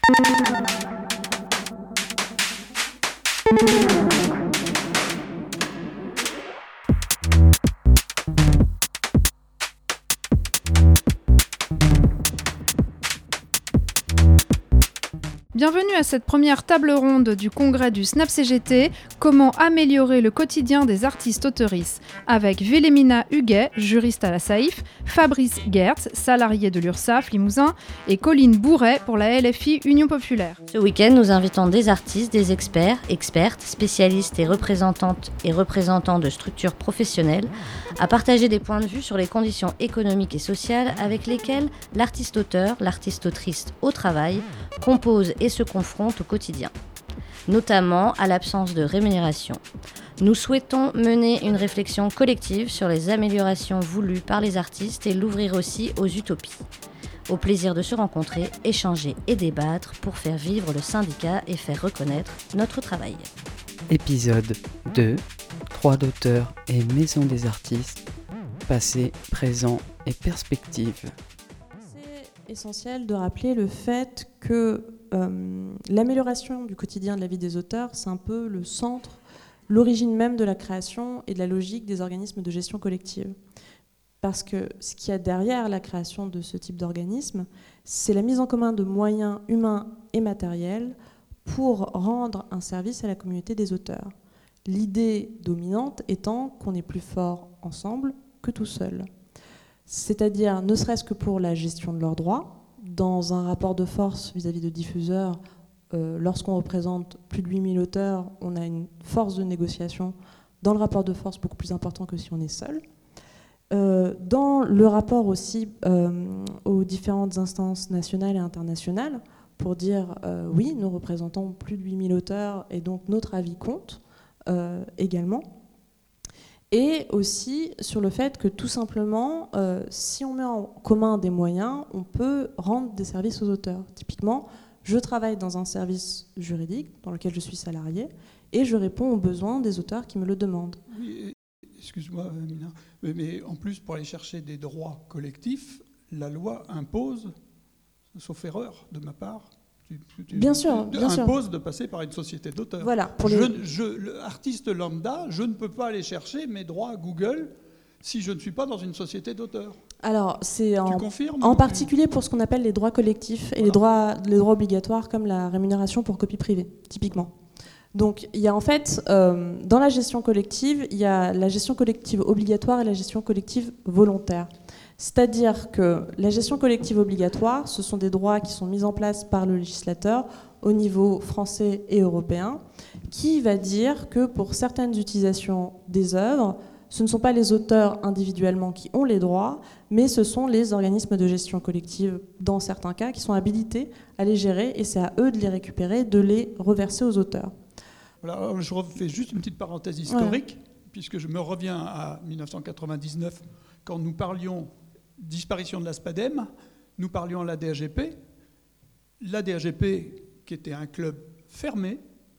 Bienvenue à cette première table ronde du congrès du SNAP CGT, comment améliorer le quotidien des artistes-auteurices, avec Vélémina Huguet, juriste à la SAIF, Fabrice Gertz, salarié de l'URSSAF Limousin, et Colline Bourret pour la LFI Union Populaire. Ce week-end, nous invitons des artistes, des experts, expertes, spécialistes et représentantes et représentants de structures professionnelles à partager des points de vue sur les conditions économiques et sociales avec lesquelles l'artiste-auteur, l'artiste-autrice au travail compose et se confrontent au quotidien, notamment à l'absence de rémunération. Nous souhaitons mener une réflexion collective sur les améliorations voulues par les artistes et l'ouvrir aussi aux utopies. Au plaisir de se rencontrer, échanger et débattre pour faire vivre le syndicat et faire reconnaître notre travail. Épisode 2, droits d'auteur et maison des artistes, passé, présent et perspective. C'est essentiel de rappeler le fait que l'amélioration du quotidien de la vie des auteurs, c'est un peu le centre, l'origine même de la création et de la logique des organismes de gestion collective. Parce que ce qu'il y a derrière la création de ce type d'organisme, c'est la mise en commun de moyens humains et matériels pour rendre un service à la communauté des auteurs. L'idée dominante étant qu'on est plus fort ensemble que tout seul. C'est-à-dire, ne serait-ce que pour la gestion de leurs droits, dans un rapport de force vis-à-vis de diffuseurs, lorsqu'on représente plus de 8000 auteurs, on a une force de négociation dans le rapport de force beaucoup plus important que si on est seul. Dans le rapport aussi aux différentes instances nationales et internationales, pour dire oui, nous représentons plus de 8000 auteurs et donc notre avis compte également. Et aussi sur le fait que tout simplement, si on met en commun des moyens, on peut rendre des services aux auteurs. Typiquement, je travaille dans un service juridique dans lequel je suis salarié et je réponds aux besoins des auteurs qui me le demandent. Oui, excuse-moi, Mina, mais en plus, pour aller chercher des droits collectifs, la loi impose, sauf erreur de ma part, bien sûr. impose de passer par une société d'auteurs. Voilà, artiste lambda, je ne peux pas aller chercher mes droits à Google si je ne suis pas dans une société d'auteurs. Alors, c'est confirmes, en particulier pour ce qu'on appelle les droits collectifs et les droits obligatoires comme la rémunération pour copie privée, typiquement. Donc, il y a en fait, dans la gestion collective, il y a la gestion collective obligatoire et la gestion collective volontaire. C'est-à-dire que la gestion collective obligatoire, ce sont des droits qui sont mis en place par le législateur au niveau français et européen, qui va dire que pour certaines utilisations des œuvres, ce ne sont pas les auteurs individuellement qui ont les droits, mais ce sont les organismes de gestion collective, dans certains cas, qui sont habilités à les gérer, et c'est à eux de les récupérer, de les reverser aux auteurs. Voilà, je refais juste une petite parenthèse historique, puisque je me reviens à 1999, quand nous parlions disparition de la SPADEM, nous parlions à la DAGP. La DAGP, qui était un club fermé,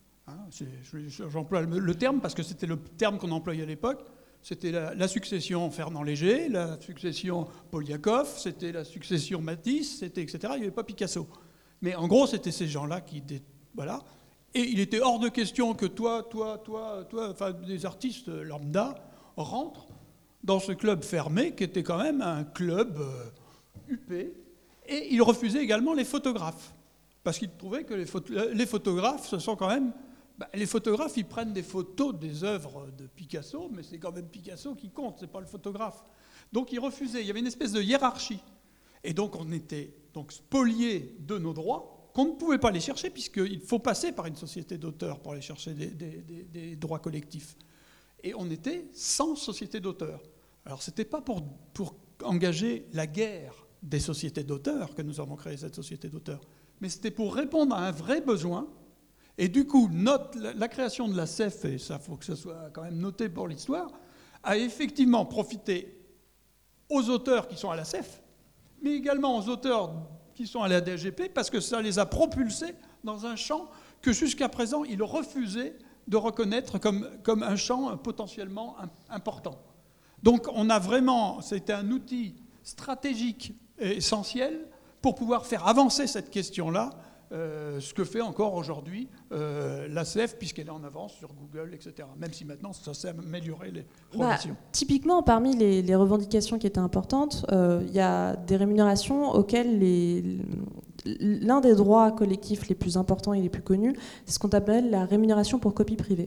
j'emploie le terme parce que c'était le terme qu'on employait à l'époque, c'était la succession Fernand-Léger, la succession Poliakov, c'était la succession Matisse, c'était etc. Il n'y avait pas Picasso. Mais en gros, c'était ces gens-là qui... Voilà. Et il était hors de question que toi, enfin, des artistes lambda, rentrent dans ce club fermé, qui était quand même un club huppé. Et il refusait également les photographes. Parce qu'il trouvait que les photographes, ce sont quand même... les photographes, ils prennent des photos des œuvres de Picasso, mais c'est quand même Picasso qui compte, c'est pas le photographe. Donc il refusait, il y avait une espèce de hiérarchie. Et donc on était spoliés de nos droits, qu'on ne pouvait pas les chercher, puisqu'il faut passer par une société d'auteurs pour aller chercher des droits collectifs. Et on était sans société d'auteurs. Alors ce n'était pas pour engager la guerre des sociétés d'auteurs que nous avons créé cette société d'auteurs, mais c'était pour répondre à un vrai besoin. Et du coup, la création de la CEF, et ça faut que ce soit quand même noté pour l'histoire, a effectivement profité aux auteurs qui sont à la CEF, mais également aux auteurs qui sont à la DGP, parce que ça les a propulsés dans un champ que jusqu'à présent, ils refusaient de reconnaître comme un champ potentiellement important. Donc on a vraiment, c'était un outil stratégique et essentiel pour pouvoir faire avancer cette question-là ce que fait encore aujourd'hui l'ACF, puisqu'elle est en avance sur Google, etc. Même si maintenant, ça s'est amélioré les relations. Typiquement, parmi les revendications qui étaient importantes, il y a des rémunérations auxquelles l'un des droits collectifs les plus importants et les plus connus, c'est ce qu'on appelle la rémunération pour copie privée.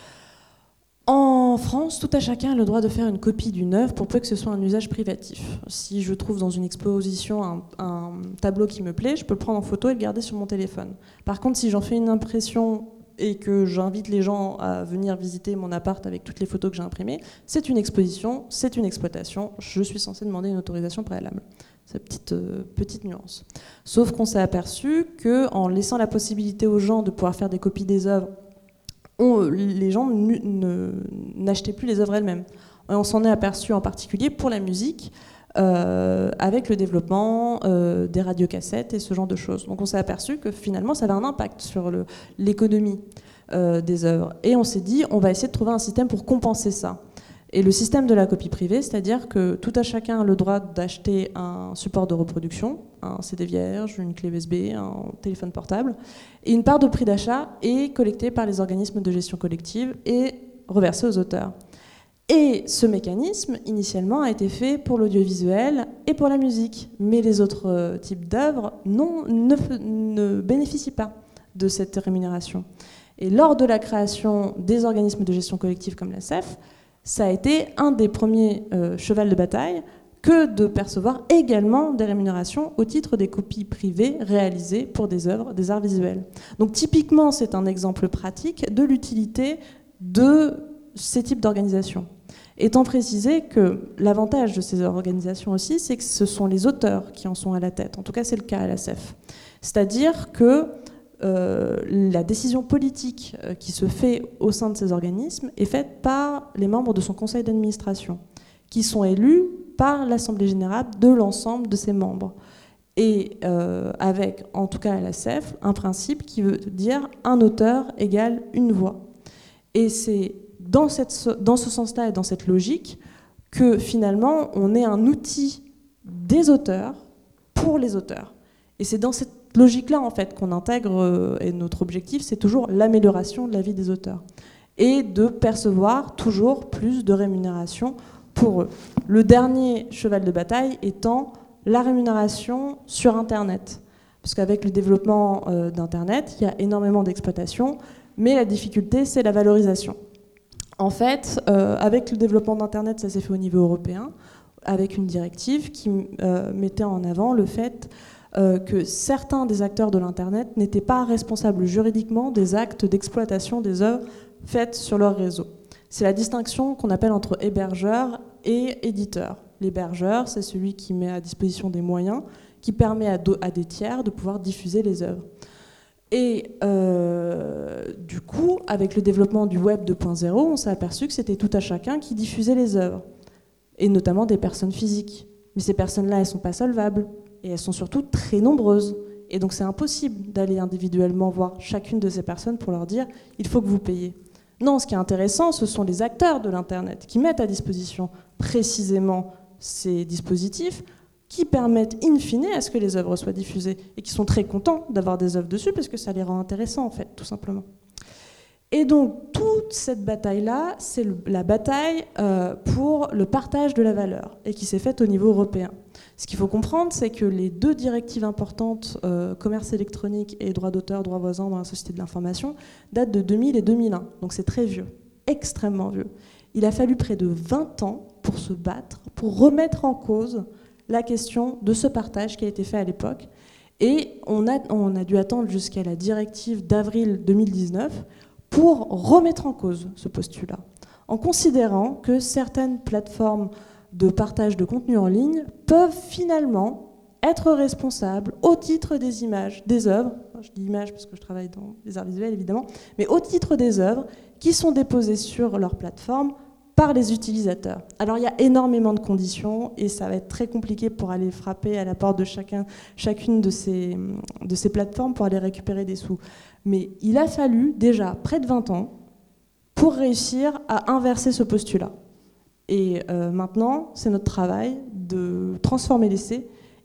En France, tout à chacun a le droit de faire une copie d'une œuvre pour peu que ce soit un usage privatif. Si je trouve dans une exposition un tableau qui me plaît, je peux le prendre en photo et le garder sur mon téléphone. Par contre, si j'en fais une impression et que j'invite les gens à venir visiter mon appart avec toutes les photos que j'ai imprimées, c'est une exposition, c'est une exploitation, je suis censée demander une autorisation préalable. C'est petite nuance. Sauf qu'on s'est aperçu qu'en laissant la possibilité aux gens de pouvoir faire des copies des œuvres, les gens n'achetaient plus les œuvres elles-mêmes. Et on s'en est aperçu en particulier pour la musique, avec le développement des radiocassettes et ce genre de choses. Donc on s'est aperçu que finalement ça avait un impact sur l'économie des œuvres. Et on s'est dit, on va essayer de trouver un système pour compenser ça. Et le système de la copie privée, c'est-à-dire que tout à chacun a le droit d'acheter un support de reproduction, un CD vierge, une clé USB, un téléphone portable, et une part de prix d'achat est collectée par les organismes de gestion collective et reversée aux auteurs. Et ce mécanisme, initialement, a été fait pour l'audiovisuel et pour la musique, mais les autres types d'œuvres ne bénéficient pas de cette rémunération. Et lors de la création des organismes de gestion collective comme la CEF, ça a été un des premiers chevals de bataille que de percevoir également des rémunérations au titre des copies privées réalisées pour des œuvres, des arts visuels. Donc typiquement, c'est un exemple pratique de l'utilité de ces types d'organisations. Étant précisé que l'avantage de ces organisations aussi, c'est que ce sont les auteurs qui en sont à la tête. En tout cas, c'est le cas à la CEF. C'est-à-dire que la décision politique qui se fait au sein de ces organismes est faite par les membres de son conseil d'administration, qui sont élus par l'Assemblée générale de l'ensemble de ses membres. Et avec, en tout cas à la CEF, un principe qui veut dire un auteur égale une voix. Et c'est dans ce sens-là et dans cette logique que finalement on est un outil des auteurs pour les auteurs. Et c'est dans cette logique-là en fait qu'on intègre, et notre objectif c'est toujours l'amélioration de la vie des auteurs et de percevoir toujours plus de rémunération pour eux. Le dernier cheval de bataille étant la rémunération sur Internet. Parce qu'avec le développement d'Internet, il y a énormément d'exploitation, mais la difficulté c'est la valorisation. En fait, avec le développement d'Internet, ça s'est fait au niveau européen, avec une directive qui mettait en avant le fait que certains des acteurs de l'Internet n'étaient pas responsables juridiquement des actes d'exploitation des œuvres faites sur leur réseau. C'est la distinction qu'on appelle entre hébergeur et éditeur. L'hébergeur, c'est celui qui met à disposition des moyens, qui permet à des tiers de pouvoir diffuser les œuvres. Et du coup, avec le développement du Web 2.0, on s'est aperçu que c'était tout à chacun qui diffusait les œuvres, et notamment des personnes physiques. Mais ces personnes-là, elles ne sont pas solvables. Et elles sont surtout très nombreuses. Et donc c'est impossible d'aller individuellement voir chacune de ces personnes pour leur dire « il faut que vous payiez ». Non, ce qui est intéressant, ce sont les acteurs de l'Internet qui mettent à disposition précisément ces dispositifs qui permettent in fine à ce que les œuvres soient diffusées et qui sont très contents d'avoir des œuvres dessus parce que ça les rend intéressants en fait, tout simplement. Et donc toute cette bataille-là, c'est la bataille pour le partage de la valeur et qui s'est faite au niveau européen. Ce qu'il faut comprendre, c'est que les deux directives importantes, commerce électronique et droit d'auteur, droit voisin dans la société de l'information, datent de 2000 et 2001. Donc c'est très vieux, extrêmement vieux. Il a fallu près de 20 ans pour se battre, pour remettre en cause la question de ce partage qui a été fait à l'époque. Et on a dû attendre jusqu'à la directive d'avril 2019 pour remettre en cause ce postulat, en considérant que certaines plateformes de partage de contenu en ligne peuvent finalement être responsables au titre des images, des œuvres, je dis images parce que je travaille dans les arts visuels évidemment, mais au titre des œuvres qui sont déposées sur leur plateforme par les utilisateurs. Alors il y a énormément de conditions et ça va être très compliqué pour aller frapper à la porte de chacune de ces plateformes pour aller récupérer des sous. Mais il a fallu déjà près de 20 ans pour réussir à inverser ce postulat. Et maintenant, c'est notre travail de transformer l'essai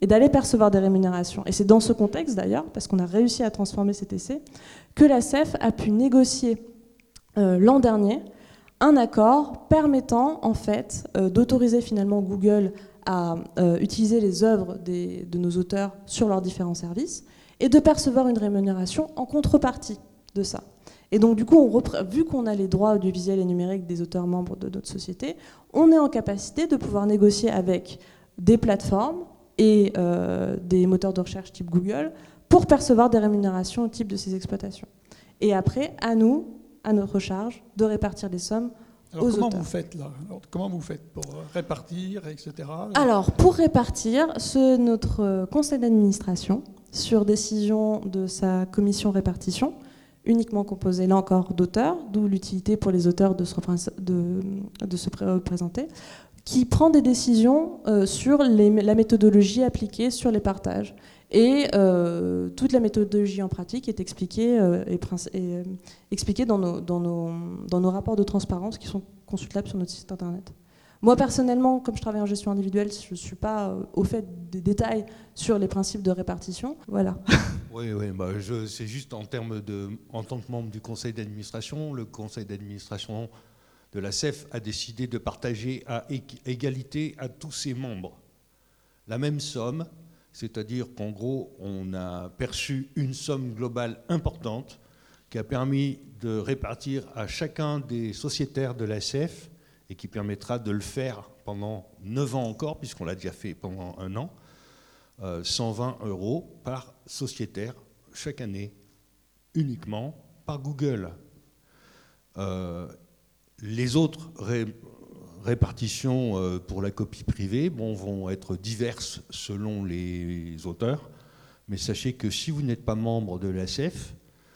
et d'aller percevoir des rémunérations. Et c'est dans ce contexte d'ailleurs, parce qu'on a réussi à transformer cet essai, que la CEF a pu négocier l'an dernier un accord permettant en fait d'autoriser finalement Google à utiliser les œuvres de nos auteurs sur leurs différents services et de percevoir une rémunération en contrepartie de ça. Et donc du coup, vu qu'on a les droits audiovisuels et numériques des auteurs membres de notre société, on est en capacité de pouvoir négocier avec des plateformes et des moteurs de recherche type Google pour percevoir des rémunérations au type de ces exploitations. Et après, à nous, à notre charge, de répartir des sommes Alors, aux comment auteurs. vous faites là? Alors, comment vous faites pour répartir, etc. Alors, pour répartir, notre conseil d'administration, sur décision de sa commission répartition, uniquement composée là encore d'auteurs, d'où l'utilité pour les auteurs de se représenter, qui prend des décisions sur la méthodologie appliquée sur les partages. Et toute la méthodologie en pratique est expliquée, expliquée dans nos rapports de transparence qui sont consultables sur notre site internet. Moi, personnellement, comme je travaille en gestion individuelle, je ne suis pas au fait des détails sur les principes de répartition. Voilà. Oui, c'est juste en tant que membre du conseil d'administration, le conseil d'administration de la CEF a décidé de partager à égalité à tous ses membres la même somme, c'est-à-dire qu'en gros, on a perçu une somme globale importante qui a permis de répartir à chacun des sociétaires de la CEF et qui permettra de le faire pendant 9 ans encore, puisqu'on l'a déjà fait pendant 1 an, 120 € par sociétaire chaque année, uniquement par Google. Les autres répartitions pour la copie privée vont être diverses selon les auteurs, mais sachez que si vous n'êtes pas membre de la CEF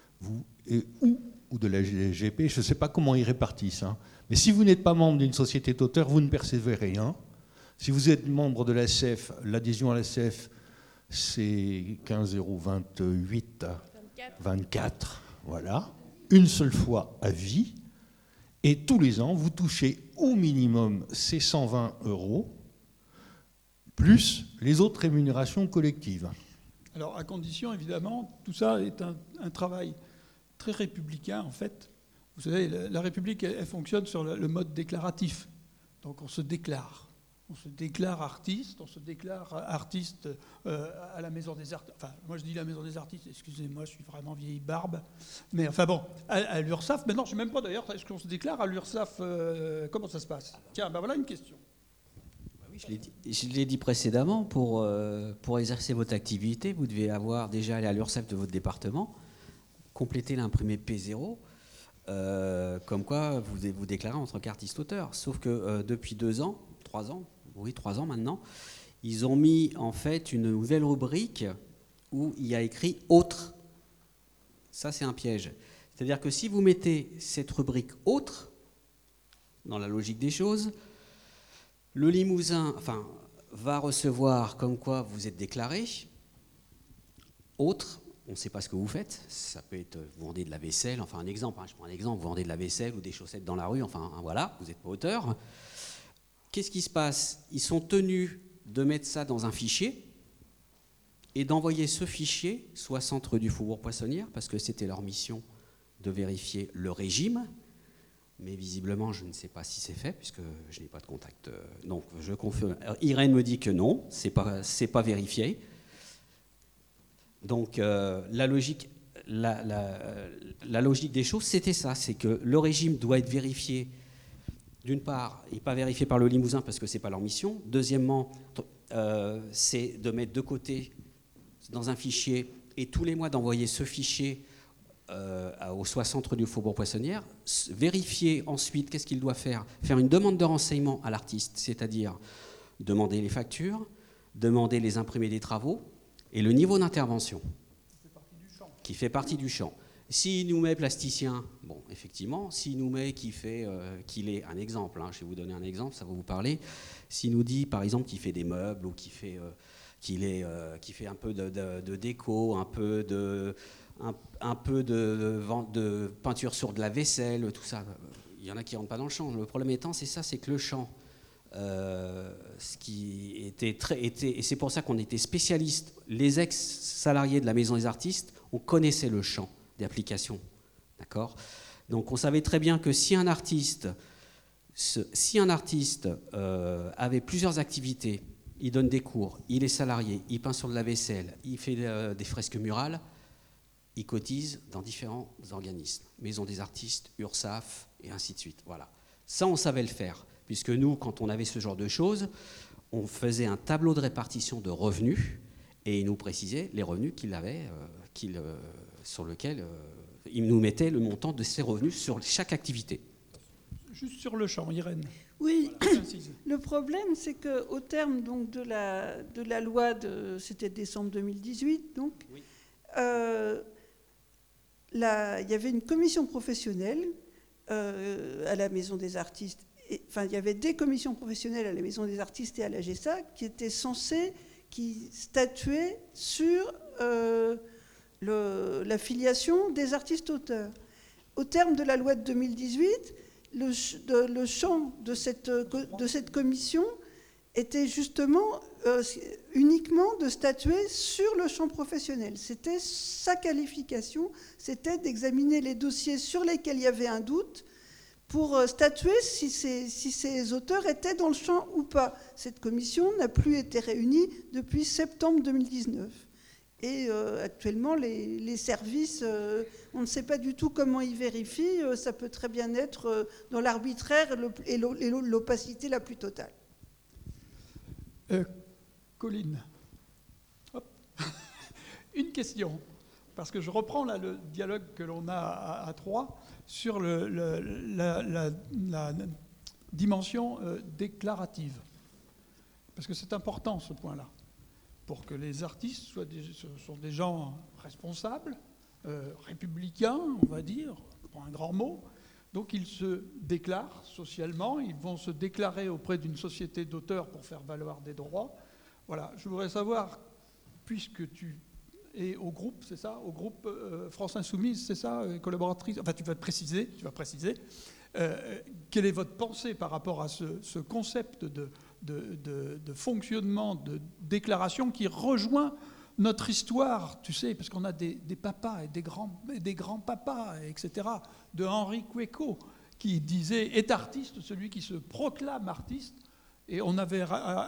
ou de la GP, je ne sais pas comment ils répartissent, mais si vous n'êtes pas membre d'une société d'auteurs, vous ne percevez rien. Si vous êtes membre de la CEF, l'adhésion à la CEF, c'est 15,28 €, 24, voilà, une seule fois à vie. Et tous les ans, vous touchez au minimum ces 120 €, plus les autres rémunérations collectives. Alors, à condition, évidemment, tout ça est un travail très républicain, en fait. Vous savez, la République, elle fonctionne sur le mode déclaratif. Donc, on se déclare. On se déclare artiste, à la Maison des Artistes. Enfin, moi je dis la Maison des Artistes, excusez-moi, je suis vraiment vieille barbe. Mais enfin bon, à l'URSSAF, maintenant je ne sais même pas d'ailleurs, est-ce qu'on se déclare à l'URSSAF, comment ça se passe? Tiens, ben voilà une question. Oui, je l'ai dit précédemment, pour exercer votre activité, vous devez avoir déjà aller à l'URSSAF de votre département, compléter l'imprimé P0, comme quoi vous vous déclarez en tant qu'artiste-auteur. Sauf que depuis 3 ans maintenant, ils ont mis en fait une nouvelle rubrique où il y a écrit « Autre ». Ça, c'est un piège. C'est-à-dire que si vous mettez cette rubrique « Autre », dans la logique des choses, le Limousin va recevoir comme quoi vous êtes déclaré. Autre, on ne sait pas ce que vous faites. Ça peut être, vous vendez de la vaisselle, enfin un exemple, je prends un exemple, vous vendez de la vaisselle ou des chaussettes dans la rue, enfin voilà, vous n'êtes pas auteur. Qu'est-ce qui se passe? Ils sont tenus de mettre ça dans un fichier et d'envoyer ce fichier, soit Centre du Faubourg Poissonnière, parce que c'était leur mission de vérifier le régime, mais visiblement, je ne sais pas si c'est fait, puisque je n'ai pas de contact. Donc, je confirme. Irène me dit que non, c'est pas vérifié. Donc, la logique des choses, c'était ça, c'est que le régime doit être vérifié. D'une part, il n'est pas vérifié par le Limousin parce que ce n'est pas leur mission. Deuxièmement, c'est de mettre de côté dans un fichier et tous les mois d'envoyer ce fichier au Centre du Faubourg Poissonnière. Vérifier ensuite qu'est-ce qu'il doit faire. Faire une demande de renseignement à l'artiste, c'est-à-dire demander les factures, demander les imprimés des travaux et le niveau d'intervention qui fait partie du champ. S'il nous met plasticien, bon, effectivement, s'il nous met qu'il est un exemple, je vais vous donner un exemple, ça va vous parler. S'il nous dit, par exemple, qu'il fait des meubles ou qu'il fait un peu de déco, un peu de peinture sur de la vaisselle, tout ça, il y en a qui ne rentrent pas dans le champ. Le problème étant, c'est ça, c'est que le champ, Ce qui était et c'est pour ça qu'on était spécialistes. Les ex-salariés de la Maison des artistes, on connaissait le champ d'application. D'accord ? Donc on savait très bien que si un artiste avait plusieurs activités, il donne des cours, il est salarié, il peint sur de la vaisselle, il fait des fresques murales, il cotise dans différents organismes, Maison des artistes, URSAF, et ainsi de suite. Voilà. Ça, on savait le faire, puisque nous, quand on avait ce genre de choses, on faisait un tableau de répartition de revenus, et il nous précisait les revenus qu'il avait, sur lesquels il nous mettait le montant de ses revenus sur chaque activité. Juste sur le champ, Irène. Oui, le problème, c'est qu'au terme donc, de la loi, c'était décembre 2018, donc, oui. Il y avait une commission professionnelle à la Maison des artistes, il y avait des commissions professionnelles à la Maison des artistes et à la GESA qui statuaient sur la filiation des artistes-auteurs. Au terme de la loi de 2018, le champ de cette commission était justement uniquement de statuer sur le champ professionnel. C'était sa qualification, c'était d'examiner les dossiers sur lesquels il y avait un doute pour statuer si ces auteurs étaient dans le champ ou pas. Cette commission n'a plus été réunie depuis septembre 2019. Et actuellement, les services, on ne sait pas du tout comment ils vérifient. Ça peut très bien être dans l'arbitraire et l'opacité la plus totale. Colline. Hop. Une question, parce que je reprends là le dialogue que l'on a à trois sur la dimension déclarative. Parce que c'est important ce point-là. Pour que les artistes sont des gens responsables, républicains, on va dire, pour un grand mot. Donc ils se déclarent socialement, ils vont se déclarer auprès d'une société d'auteurs pour faire valoir des droits. Voilà, je voudrais savoir, puisque tu es au groupe, c'est ça, au groupe France Insoumise, c'est ça, collaboratrice, enfin tu vas préciser, quelle est votre pensée par rapport à ce concept de fonctionnement, de déclaration qui rejoint notre histoire, tu sais, parce qu'on a des papas et des grands-papas, etc., de Henri Queco, qui disait « est artiste celui qui se proclame artiste », et on avait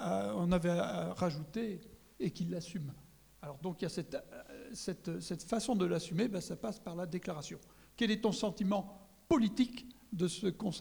rajouté « et qui l'assume ». Alors donc il y a cette façon de l'assumer, ça passe par la déclaration. Quel est ton sentiment politique de ce concept-là ?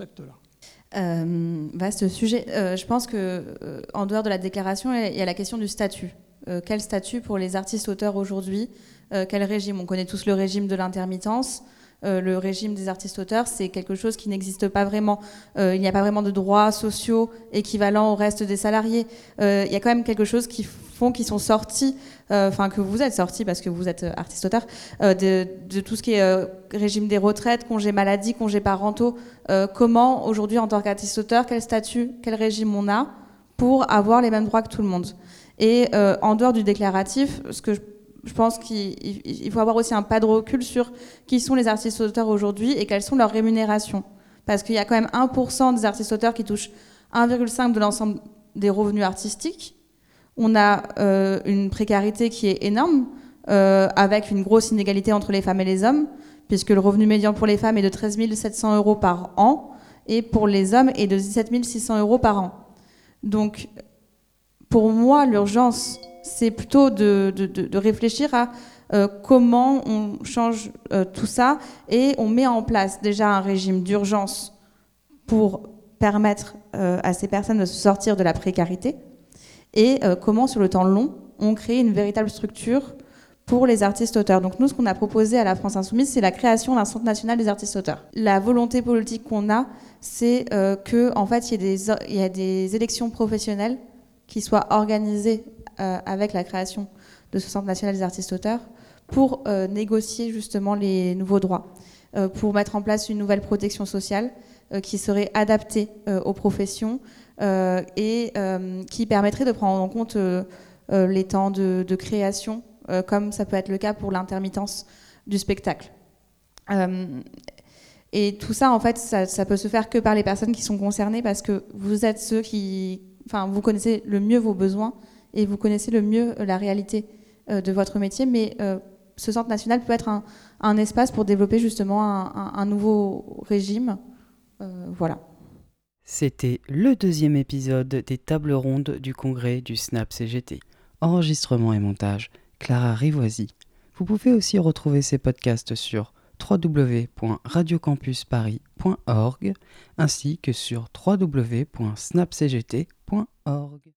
Vaste sujet. Je pense qu'en dehors de la déclaration, il y a la question du statut. Quel statut pour les artistes-auteurs aujourd'hui ? Quel régime ? On connaît tous le régime de l'intermittence. Le régime des artistes-auteurs, c'est quelque chose qui n'existe pas vraiment. Il n'y a pas vraiment de droits sociaux équivalents au reste des salariés. Il y a quand même quelque chose qui sont sortis, que vous êtes sortis parce que vous êtes artiste-auteur, de tout ce qui est régime des retraites, congés maladie, congés parentaux. Comment, aujourd'hui, en tant qu'artiste-auteur, quel statut, quel régime on a pour avoir les mêmes droits que tout le monde ? Et en dehors du déclaratif, ce que je pense qu'il faut avoir aussi un pas de recul sur qui sont les artistes-auteurs aujourd'hui et quelles sont leurs rémunérations. Parce qu'il y a quand même 1% des artistes-auteurs qui touchent 1,5% de l'ensemble des revenus artistiques. On a une précarité qui est énorme, avec une grosse inégalité entre les femmes et les hommes, puisque le revenu médian pour les femmes est de 13 700 € par an, et pour les hommes est de 17 600 € par an. Donc, pour moi, l'urgence, c'est plutôt de réfléchir à comment on change tout ça, et on met en place déjà un régime d'urgence pour permettre à ces personnes de se sortir de la précarité, et comment, sur le temps long, on crée une véritable structure pour les artistes-auteurs. Donc nous, ce qu'on a proposé à la France Insoumise, c'est la création d'un centre national des artistes-auteurs. La volonté politique qu'on a, c'est qu'en fait, il y a des élections professionnelles qui soient organisées avec la création de ce centre national des artistes-auteurs pour négocier justement les nouveaux droits, pour mettre en place une nouvelle protection sociale qui serait adaptée aux professions et qui permettrait de prendre en compte les temps de création, comme ça peut être le cas pour l'intermittence du spectacle. Et tout ça, en fait, ça peut se faire que par les personnes qui sont concernées parce que vous êtes ceux qui... Enfin, vous connaissez le mieux vos besoins et vous connaissez le mieux la réalité de votre métier. Mais ce centre national peut être un espace pour développer justement un nouveau régime. Voilà. C'était le 2e épisode des tables rondes du congrès du SNAP-CGT. Enregistrement et montage, Clara Rivoisi. Vous pouvez aussi retrouver ces podcasts sur www.radiocampusparis.org ainsi que sur www.snapcgt.org.